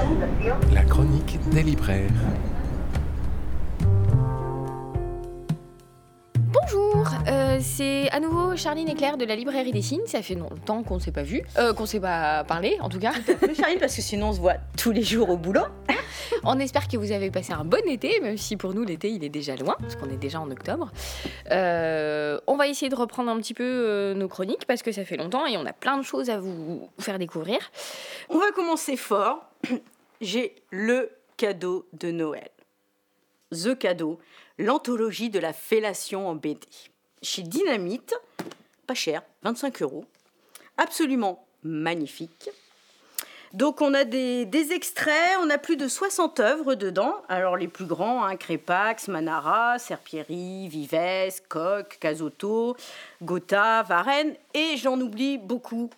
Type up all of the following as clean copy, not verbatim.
La chronique des libraires. Bonjour, c'est à nouveau Charline et Claire de la librairie des signes. Ça fait longtemps qu'on ne s'est pas vu, qu'on ne s'est pas parlé en tout cas. Tout à fait, Charline, parce que sinon on se voit tous les jours au boulot. On espère que vous avez passé un bon été, même si pour nous l'été il est déjà loin, parce qu'on est déjà en octobre. On va essayer de reprendre un petit peu nos chroniques parce que ça fait longtemps et on a plein de choses à vous faire découvrir. On va commencer fort. J'ai le cadeau de Noël. The Cadeau, l'anthologie de la fellation en BD. Chez Dynamite, pas cher, 25 €. Absolument magnifique. Donc on a des extraits, on a plus de 60 œuvres dedans. Alors les plus grands, Crépax, Manara, Serpieri, Vives, Koch, Cazotto, Gotha, Varenne. Et j'en oublie beaucoup.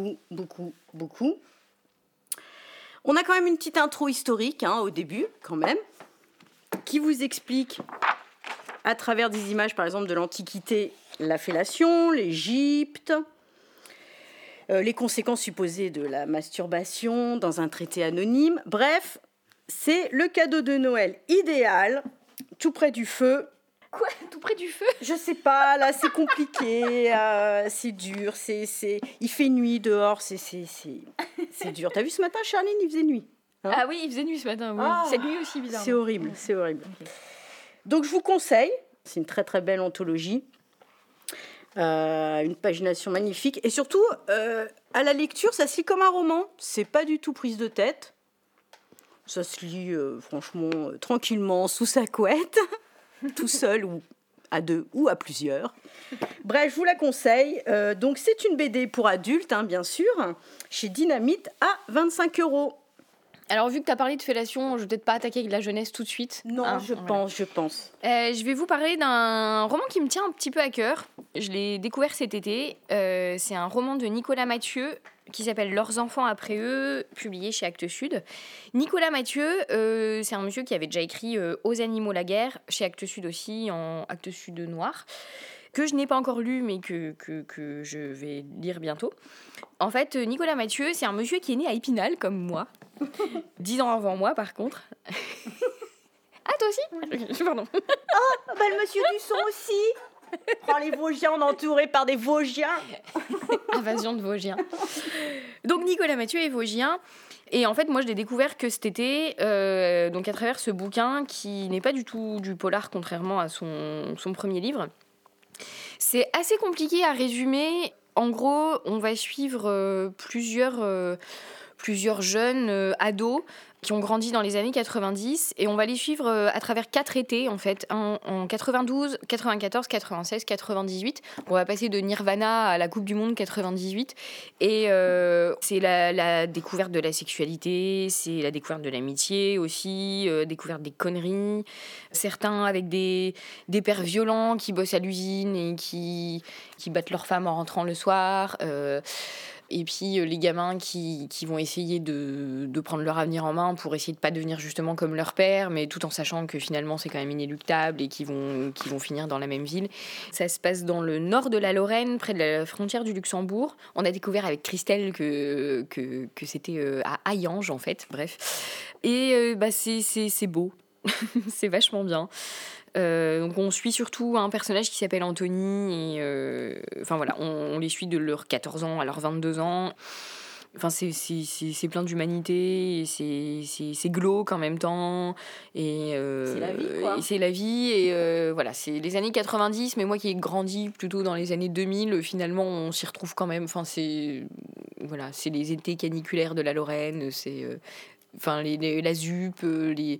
On a quand même une petite intro historique au début, quand même, qui vous explique, à travers des images, par exemple, de l'Antiquité, la fellation, l'Égypte, les conséquences supposées de la masturbation dans un traité anonyme. Bref, c'est le cadeau de Noël idéal, tout près du feu. Quoi ? Tout près du feu ? Je sais pas, là c'est compliqué, c'est dur, il fait nuit dehors, c'est dur. T'as vu ce matin, Charline, il faisait nuit. Ah oui, il faisait nuit ce matin, oui. Cette nuit aussi, bizarre. C'est horrible. Okay. Donc je vous conseille, c'est une très très belle anthologie, une pagination magnifique, et surtout, à la lecture, ça se lit comme un roman, c'est pas du tout prise de tête, ça se lit franchement tranquillement sous sa couette, tout seul ou à deux ou à plusieurs. Bref, je vous la conseille. Donc c'est une BD pour adultes, bien sûr, chez Dynamite à 25 €. Alors, vu que tu as parlé de fellation, je vais peut-être pas attaquer avec la jeunesse tout de suite. Non, je pense. Je vais vous parler d'un roman qui me tient un petit peu à cœur. Je l'ai découvert cet été. C'est un roman de Nicolas Mathieu qui s'appelle « Leurs enfants après eux », publié chez Actes Sud. Nicolas Mathieu, c'est un monsieur qui avait déjà écrit « Aux animaux la guerre », chez Actes Sud aussi, en Actes Sud noir, que je n'ai pas encore lu, mais que je vais lire bientôt. En fait, Nicolas Mathieu, c'est un monsieur qui est né à Épinal, comme moi. 10 ans avant moi, par contre. Ah, toi aussi ? Pardon. Le monsieur du son aussi. Les Vosgiens, on est entouré par des Vosgiens. Invasion de Vosgiens. Donc, Nicolas Mathieu est Vosgien. Et en fait, moi, je l'ai découvert que cet été, donc à travers ce bouquin, qui n'est pas du tout du polar, contrairement à son premier livre. C'est assez compliqué à résumer. En gros, on va suivre plusieurs jeunes ados qui ont grandi dans les années 90 et on va les suivre à travers 4 étés en fait, en 92, 94, 96, 98. On va passer de Nirvana à la Coupe du Monde 98 et c'est la découverte de la sexualité, c'est la découverte de l'amitié aussi, découverte des conneries, certains avec des pères violents qui bossent à l'usine et qui battent leurs femmes en rentrant le soir. Et puis les gamins qui vont essayer de prendre leur avenir en main pour essayer de pas devenir justement comme leur père, mais tout en sachant que finalement c'est quand même inéluctable et qu'ils vont finir dans la même ville. Ça se passe dans le nord de la Lorraine, près de la frontière du Luxembourg. On a découvert avec Christelle que c'était à Hayange en fait, bref. Et c'est beau, c'est vachement bien. Donc on suit surtout un personnage qui s'appelle Anthony et on les suit de leurs 14 ans à leurs 22 ans. Enfin c'est plein d'humanité et c'est glauque en même temps et c'est la vie quoi. Et c'est la vie et c'est les années 90, mais moi qui ai grandi plutôt dans les années 2000, finalement on s'y retrouve quand même. Enfin c'est les étés caniculaires de la Lorraine, c'est la ZUP, les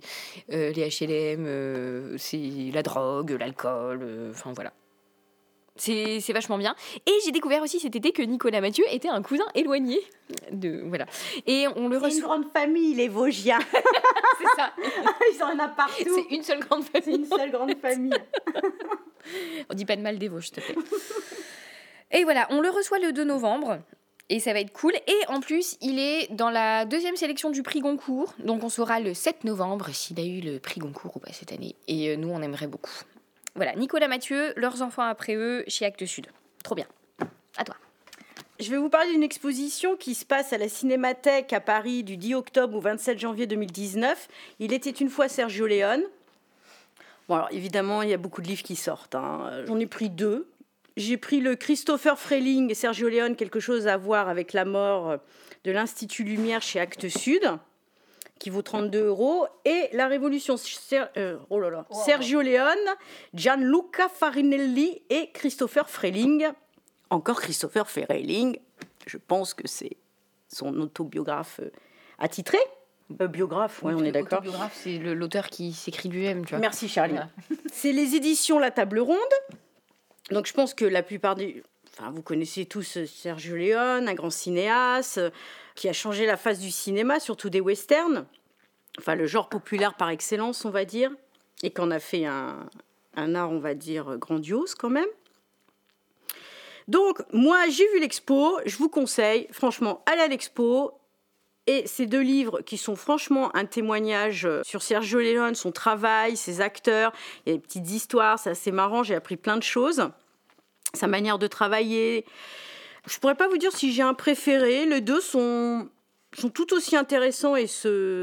HLM, c'est la drogue, l'alcool, voilà. C'est vachement bien. Et j'ai découvert aussi cet été que Nicolas Mathieu était un cousin éloigné. Et on le reçoit. C'est une grande famille, les Vosgiens. C'est ça. Ils en ont partout. C'est une seule grande famille. C'est une seule grande famille. On dit pas de mal des Vosges, s'il te plaît. Et voilà, on le reçoit le 2 novembre. Et ça va être cool. Et en plus, il est dans la 2e sélection du prix Goncourt. Donc on saura le 7 novembre s'il a eu le prix Goncourt ou pas cette année. Et nous, on aimerait beaucoup. Voilà, Nicolas Mathieu, Leurs enfants après eux, chez Actes Sud. Trop bien. À toi. Je vais vous parler d'une exposition qui se passe à la Cinémathèque à Paris du 10 octobre au 27 janvier 2019. Il était une fois Sergio Leone. Bon, alors évidemment, il y a beaucoup de livres qui sortent. J'en ai pris 2. J'ai pris le Christopher Freling et Sergio Leone, quelque chose à voir avec la mort de l'Institut Lumière chez Actes Sud, qui vaut 32 €. Et La Révolution, Sergio Leone, Gianluca Farinelli et Christopher Freling. Encore Christopher Freling, je pense que c'est son autobiographe attitré. Biographe, oui, on est d'accord. Autobiographe, c'est l'auteur qui s'écrit lui-même, tu vois. Merci Charlie. Voilà. C'est les éditions La Table Ronde. Donc je pense que la plupart vous connaissez tous Sergio Leone, un grand cinéaste qui a changé la face du cinéma, surtout des westerns. Enfin, le genre populaire par excellence, on va dire. Et qu'on a fait un art, on va dire, grandiose quand même. Donc, moi, j'ai vu l'expo. Je vous conseille, franchement, allez à l'expo. Et ces 2 livres qui sont franchement un témoignage sur Sergio Leone, son travail, ses acteurs. Il y a des petites histoires, c'est assez marrant, j'ai appris plein de choses. Sa manière de travailler. Je ne pourrais pas vous dire si j'ai un préféré. Les 2 sont tout aussi intéressants et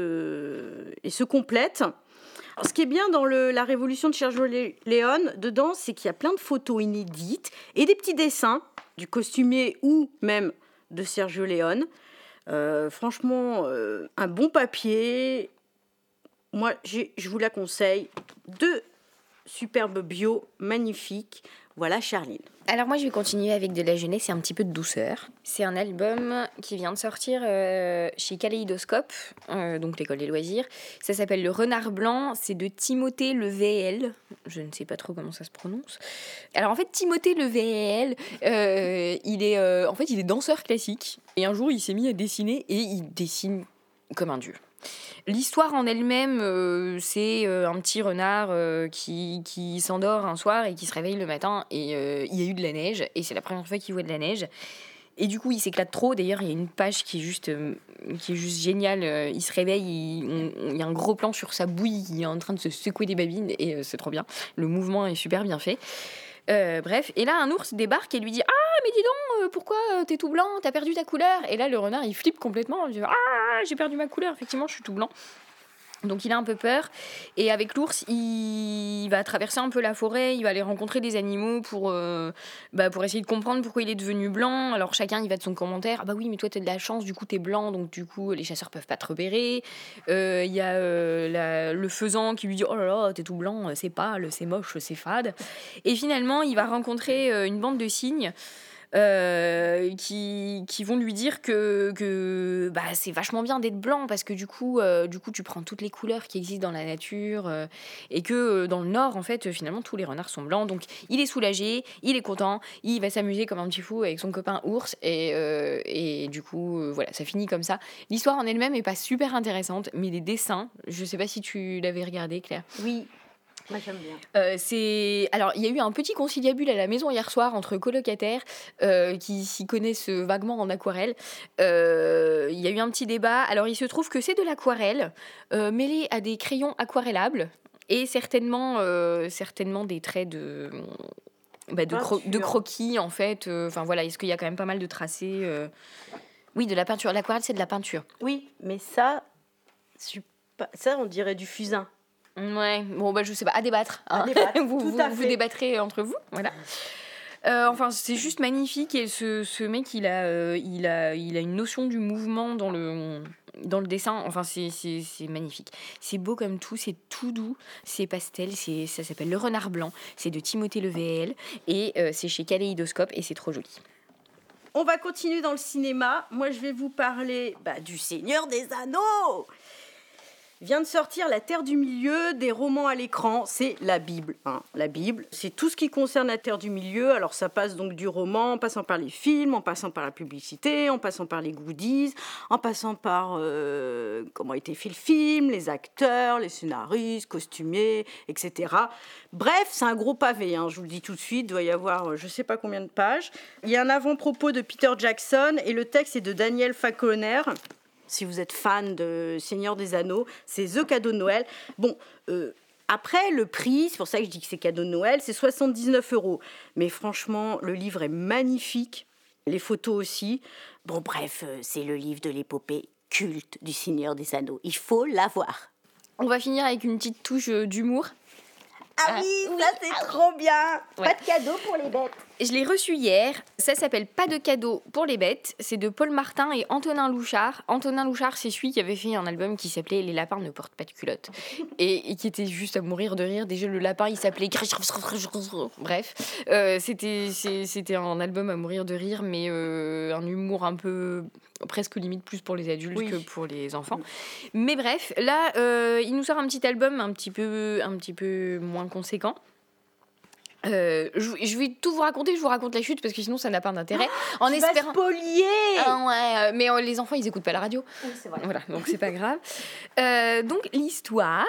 se complètent. Alors, ce qui est bien dans La Révolution de Sergio Leone, dedans, c'est qu'il y a plein de photos inédites et des petits dessins du costumier ou même de Sergio Leone. Franchement, un bon papier. Moi, je vous la conseille. 2 superbes bios magnifiques. Voilà, Charline. Alors moi, je vais continuer avec de la jeunesse et un petit peu de douceur. C'est un album qui vient de sortir chez Kaléidoscope, donc l'école des loisirs. Ça s'appelle Le Renard Blanc. C'est de Timothée Levéel. Je ne sais pas trop comment ça se prononce. Alors en fait, Timothée Levéel, il est danseur classique. Et un jour, il s'est mis à dessiner et il dessine comme un dieu. L'histoire en elle-même, c'est un petit renard qui s'endort un soir et qui se réveille le matin et il y a eu de la neige et c'est la première fois qu'il voit de la neige. Et du coup, il s'éclate trop. D'ailleurs, il y a une page qui est juste géniale. Il se réveille, il y a un gros plan sur sa bouille, il est en train de se secouer des babines et c'est trop bien. Le mouvement est super bien fait. Bref, et là un ours débarque et lui dit « Ah, mais dis donc, pourquoi t'es tout blanc, t'as perdu ta couleur ?» Et là le renard il flippe complètement, il dit « Ah, j'ai perdu ma couleur, effectivement je suis tout blanc ». Donc il a un peu peur et avec l'ours il va traverser un peu la forêt, il va aller rencontrer des animaux pour essayer de comprendre pourquoi il est devenu blanc. Alors chacun il va de son commentaire, ah bah oui mais toi t'as de la chance, du coup t'es blanc donc du coup les chasseurs peuvent pas te repérer. Il y a le faisan qui lui dit oh là là t'es tout blanc, c'est pâle, c'est moche, c'est fade. Et finalement il va rencontrer une bande de cygnes qui vont lui dire que c'est vachement bien d'être blanc parce que du coup tu prends toutes les couleurs qui existent dans la nature et que dans le nord en fait finalement tous les renards sont blancs. Donc il est soulagé, il est content, il va s'amuser comme un petit fou avec son copain ours et du coup voilà, ça finit comme ça. L'histoire en elle-même est pas super intéressante mais les dessins, je sais pas si tu l'avais regardé Claire. Oui. Moi, j'aime bien. Alors, il y a eu un petit conciliabule à la maison hier soir entre colocataires qui s'y connaissent vaguement en aquarelle. Il y a eu un petit débat. Alors, il se trouve que c'est de l'aquarelle mêlé à des crayons aquarellables et certainement des traits de croquis, en fait. Enfin, voilà, est-ce qu'il y a quand même pas mal de tracés Oui, de la peinture. L'aquarelle, c'est de la peinture. Oui, mais ça, on dirait du fusain. Ouais, bon je sais pas, à débattre. Hein. Vous débattrez entre vous, voilà. C'est juste magnifique et ce mec il a une notion du mouvement dans le dessin. Enfin c'est magnifique. C'est beau comme tout, c'est tout doux, c'est pastel, ça s'appelle Le Renard Blanc, c'est de Timothée Levéel et c'est chez Kaléidoscope et c'est trop joli. On va continuer dans le cinéma. Moi je vais vous parler du Seigneur des Anneaux. Vient de sortir La Terre du Milieu, des romans à l'écran, c'est la Bible. La Bible, c'est tout ce qui concerne la Terre du Milieu. Alors ça passe donc du roman, en passant par les films, en passant par la publicité, en passant par les goodies, en passant par comment a été fait le film, les acteurs, les scénaristes, costumiers, etc. Bref, c'est un gros pavé, je vous le dis tout de suite, il doit y avoir je ne sais pas combien de pages. Il y a un avant-propos de Peter Jackson et le texte est de Daniel Falconer. Si vous êtes fan de Seigneur des Anneaux, c'est The Cadeau de Noël. Bon, après, le prix, c'est pour ça que je dis que c'est cadeau de Noël, c'est 79 €. Mais franchement, le livre est magnifique. les photos aussi. Bon, bref, c'est le livre de l'épopée culte du Seigneur des Anneaux. Il faut l'avoir. On va finir avec une petite touche d'humour. Ah oui, ça c'est trop bien. Ouais. Pas de cadeau pour les bêtes. Je l'ai reçu hier, ça s'appelle Pas de cadeau pour les bêtes, c'est de Paul Martin et Antonin Louchard. Antonin Louchard, c'est celui qui avait fait un album qui s'appelait Les lapins ne portent pas de culotte et qui était juste à mourir de rire. Déjà le lapin il s'appelait... Bref, c'était un album à mourir de rire, mais un humour un peu... presque limite plus pour les adultes que pour les enfants. Mais bref, là, il nous sort un petit album un petit peu moins conséquent. Je vais tout vous raconter, je vous raconte la chute parce que sinon ça n'a pas d'intérêt. Tu vas spolier. Mais les enfants ils écoutent pas la radio. Oui, c'est vrai. Voilà, donc c'est pas grave. Donc l'histoire,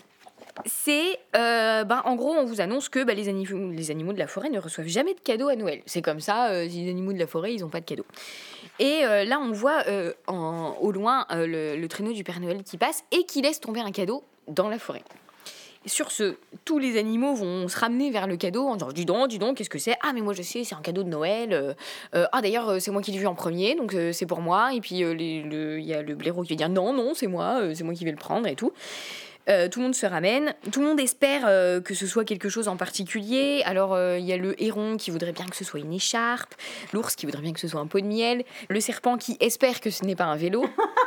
c'est en gros on vous annonce que les animaux de la forêt ne reçoivent jamais de cadeaux à Noël. C'est comme ça, les animaux de la forêt ils ont pas de cadeaux. Et là on voit au loin le traîneau du Père Noël qui passe et qui laisse tomber un cadeau dans la forêt. Sur ce, tous les animaux vont se ramener vers le cadeau en disant dis donc, qu'est-ce que c'est ? Ah, mais moi je sais, c'est un cadeau de Noël. D'ailleurs, c'est moi qui l'ai vu en premier, donc c'est pour moi. Et puis il y a le blaireau qui va dire non, c'est moi qui vais le prendre et tout. Tout le monde se ramène, tout le monde espère que ce soit quelque chose en particulier. Alors il y a le héron qui voudrait bien que ce soit une écharpe, l'ours qui voudrait bien que ce soit un pot de miel, le serpent qui espère que ce n'est pas un vélo.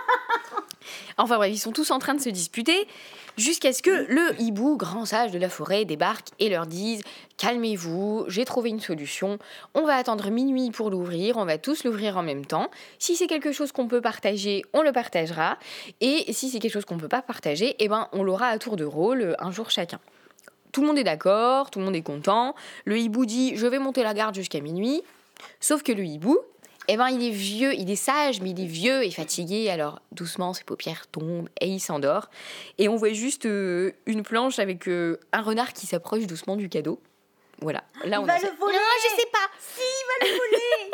Enfin bref, ils sont tous en train de se disputer jusqu'à ce que le hibou, grand sage de la forêt, débarque et leur dise « Calmez-vous, j'ai trouvé une solution, on va attendre minuit pour l'ouvrir, on va tous l'ouvrir en même temps. Si c'est quelque chose qu'on peut partager, on le partagera. Et si c'est quelque chose qu'on ne peut pas partager, on l'aura à tour de rôle, un jour chacun. » Tout le monde est d'accord, tout le monde est content. Le hibou dit « Je vais monter la garde jusqu'à minuit. » Sauf que le hibou... il est vieux, il est sage, mais il est vieux et fatigué. Alors, doucement, ses paupières tombent et il s'endort. Et on voit juste une planche avec un renard qui s'approche doucement du cadeau. Voilà. Là, il va le voler. Non, je sais pas. Si, il va le voler.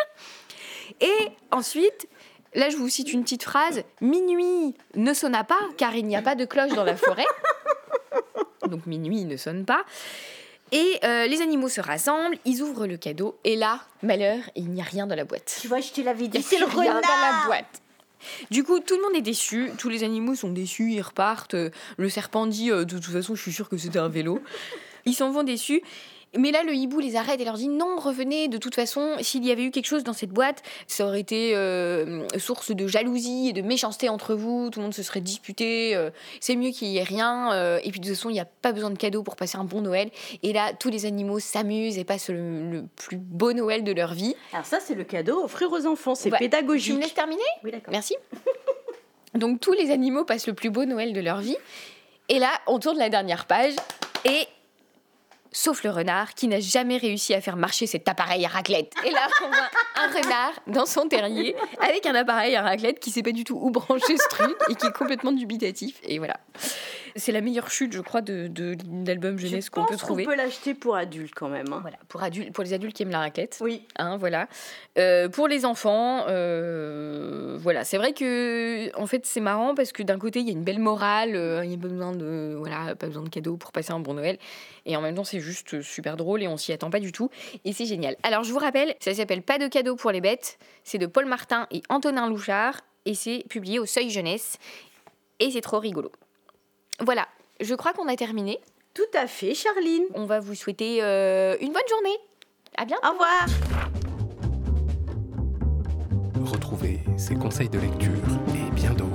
Et ensuite, là, je vous cite une petite phrase. Minuit ne sonna pas, car il n'y a pas de cloche dans la forêt. Donc, minuit ne sonne pas. Et les animaux se rassemblent, ils ouvrent le cadeau, et là, malheur, il n'y a rien dans la boîte. Tu vois, je te l'avais dit, c'est le renard dans la boîte. Du coup, tout le monde est déçu, tous les animaux sont déçus, ils repartent. Le serpent dit, de toute façon, je suis sûre que c'était un vélo. Ils s'en vont déçus. Mais là, le hibou les arrête et leur dit non, revenez. De toute façon, s'il y avait eu quelque chose dans cette boîte, ça aurait été source de jalousie et de méchanceté entre vous. Tout le monde se serait disputé. C'est mieux qu'il y ait rien. Et puis de toute façon, il n'y a pas besoin de cadeaux pour passer un bon Noël. Et là, tous les animaux s'amusent et passent le plus beau Noël de leur vie. Alors ça, c'est le cadeau offrir aux enfants. C'est pédagogique. Tu me laisses terminer ? Oui, d'accord. Merci. Donc tous les animaux passent le plus beau Noël de leur vie. Et là, on tourne la dernière page et... sauf le renard qui n'a jamais réussi à faire marcher cet appareil à raclette. Et là, on voit un renard dans son terrier avec un appareil à raclette qui sait pas du tout où brancher ce truc et qui est complètement dubitatif. Et voilà. C'est la meilleure chute, je crois, d'album jeunesse qu'on peut trouver. Je pense qu'on peut l'acheter pour adultes quand même. Hein. Voilà, pour les adultes qui aiment la raclette. Oui. Voilà. Pour les enfants, voilà. C'est vrai que, en fait, c'est marrant parce que d'un côté, il y a une belle morale. Il n'y a pas besoin de cadeaux pour passer un bon Noël. Et en même temps, c'est juste super drôle et on s'y attend pas du tout. Et c'est génial. Alors, je vous rappelle, ça s'appelle Pas de cadeaux pour les bêtes. C'est de Paul Martin et Antonin Louchard. Et c'est publié au Seuil Jeunesse. Et c'est trop rigolo. Voilà, je crois qu'on a terminé. Tout à fait, Charline. On va vous souhaiter une bonne journée. À bientôt. Au revoir. Retrouvez ces conseils de lecture et bien d'autres